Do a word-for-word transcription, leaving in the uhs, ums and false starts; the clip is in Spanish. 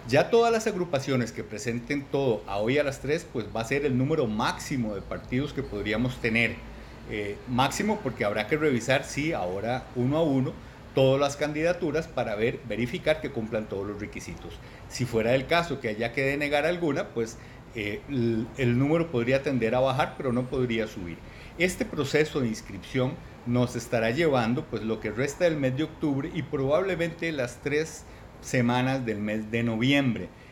Ya todas las agrupaciones que presenten todo a hoy a las tres, pues va a ser el número máximo de partidos que podríamos tener. Eh, máximo porque habrá que revisar, sí, ahora uno a uno, todas las candidaturas para ver, verificar que cumplan todos los requisitos. Si fuera el caso que haya que denegar alguna, pues eh, el, el número podría tender a bajar, pero no podría subir. Este proceso de inscripción nos estará llevando pues lo que resta del mes de octubre y probablemente las tres semanas del mes de noviembre.